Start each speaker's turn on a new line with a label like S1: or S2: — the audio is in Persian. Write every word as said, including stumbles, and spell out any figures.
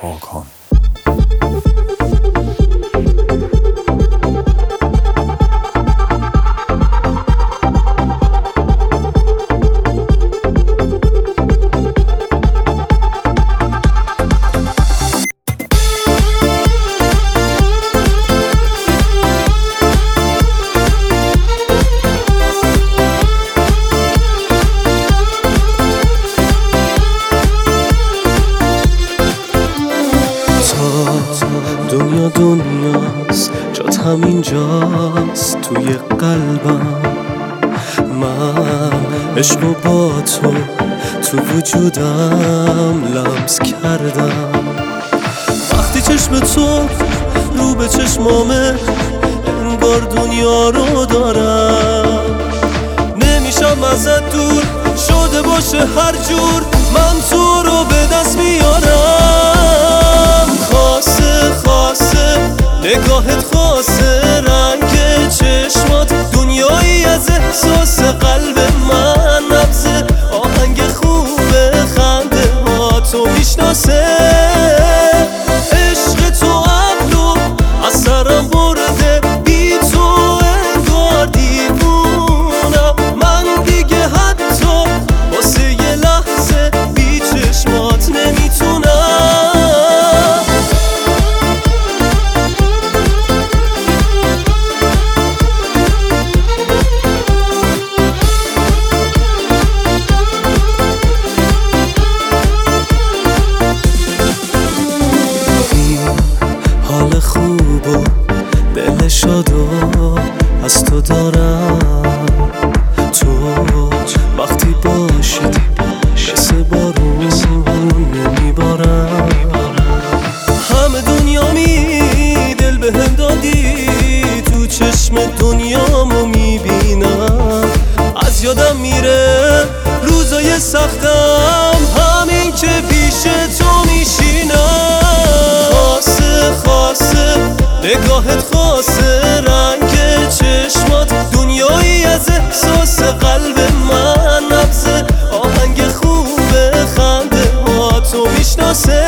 S1: آکان.
S2: دنیا دنیاست، جات همینجاست توی قلبم. من عشق و با تو تو وجودم لمس کردم. وقتی چشم تو رو به چشمامه انگار دنیا رو دارم. نمیشم ازت دور شده باشه هر جور، من تو رو به دست میارم. خاصه خاصه نگاهت، خاصه رنگ چشمات، دنیایی از احساس قلب من. نبض آهنگ خوبه خنده ها تو میشناسه. عشق تو عقلو از سرم برده، بی تو انگار دیوونم. من دیگه حتی واسه یه لحظه بی چشمات نمیتونم. حال خوب و دل شادو از تو دارم. تو وقتی باشی مثل بارون نمیبارم. همه دنیا می دل به هم دادی، تو چشم دنیامو میبینم. از یادم میره روزای سختم، همین که پیش تو میشینم. خاصه خاصه نگاهت، خاصه رنگ چشمات، دنیایی از احساس قلب من. نبض آهنگ خوبه خنده ها تو میشناسه.